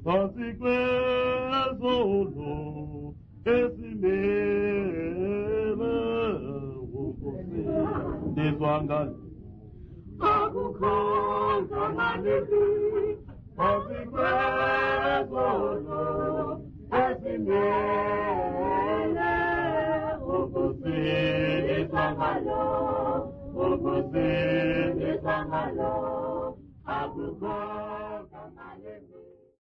Consequence, esimele ukusi deswangalo akukhonza malisi consequence esimele ukusi deswangalo akukhonza malisi